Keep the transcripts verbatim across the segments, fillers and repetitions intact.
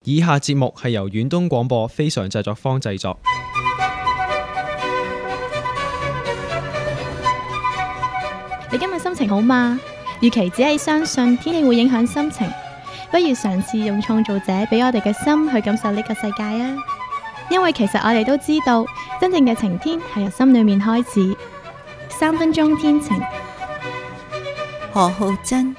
以下節目係由遠東廣播非常製作坊製作。 你今日心情好嗎？與其只係相信天氣會影響心情，不如嘗試用創造者俾我哋嘅心去感受呢個世界啊！因為其實我哋都知道，真正嘅晴天係由心裏面開始。三分鐘天晴， 何浩珍。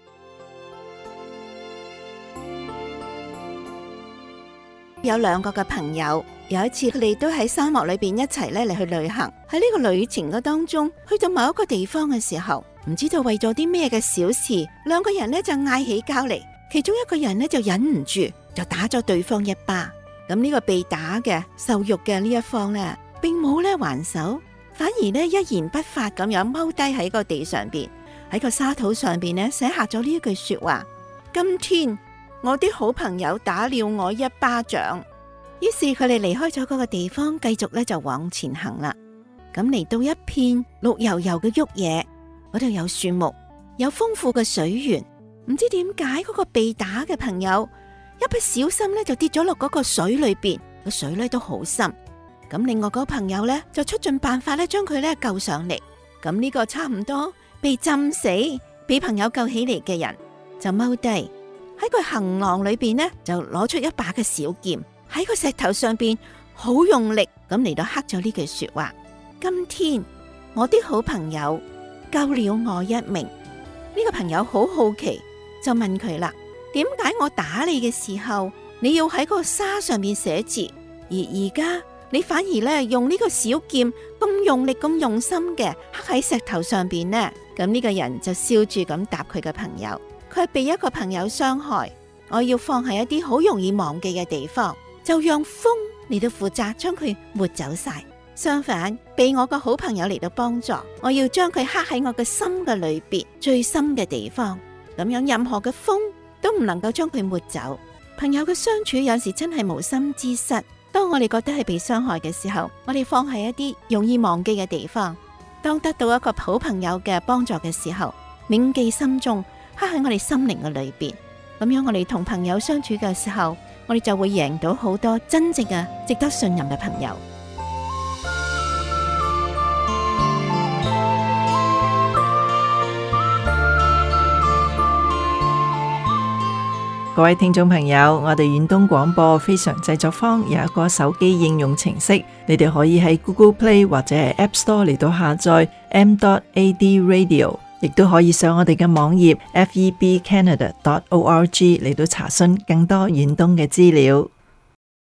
有兩個嘅朋友，有一次佢哋都喺沙漠裏邊一齊咧嚟去旅行。喺呢個旅程嘅當中，去到某一個地方嘅時候，唔知道為咗啲咩嘅小事，兩個人呢就嗌起交嚟。其中一個人呢就忍唔住，就打咗對方一巴。咁呢個被打嘅受辱嘅呢一方呢，並冇咧還手，反而呢一言不發咁樣踎低喺個地上邊，喺個沙土上邊呢寫下咗呢一句說話：今天我啲好朋友打了我一巴掌。於是佢哋離開咗嗰個地方，繼續咧就往前行啦。咁嚟到一片綠油油嘅沃野，嗰度有樹木，有豐富嘅水源。唔知點解嗰個被打嘅朋友一不小心咧就跌咗落嗰個水裏邊，個水咧都好深。咁另外嗰個朋友咧就出盡辦法咧將佢咧救上嚟。咁呢個差唔多被浸死、被朋友救起嚟嘅人就踎低喺佢行囊裏邊呢，就攞出一把嘅小劍，喺個石頭上邊好用力咁嚟到刻咗呢句說話：今天我啲好朋友救了我一命。呢個朋友好好奇，就問佢啦：點解我打你嘅時候，你要喺個沙上面寫字，而而家你反而咧用呢個小劍咁用力、咁用心嘅刻喺石頭上邊呢？咁呢個人就笑住咁答佢嘅朋友：佢係被一個朋友傷害，我要放喺一啲好容易忘記嘅地方，就讓風嚟到負責將佢抹走晒。相反，被我個好朋友嚟到幫助，我要將佢刻喺我嘅心嘅裏邊最深嘅地方，咁樣任何嘅風都唔能夠將佢抹走。朋友嘅相處有時真係無心之失，當我哋覺得係被傷害嘅時候，我哋放喺一啲容易忘記嘅地方，當得到一個好朋友嘅幫助嘅時候，銘記心中，刻喺我哋心靈嘅裏邊。咁樣我哋同朋友相處嘅時候，我哋就會贏到好多真正嘅值得信任嘅朋友。 各位聽眾朋友，我哋遠東廣播非常製作坊有一個手機應用程式，你哋可以喺 Google Play 或者係 App Store 嚟到下載 m dot a d radio， 亦都可以上我哋嘅網頁 f e b canada dot org 嚟到查詢更多遠東嘅資料。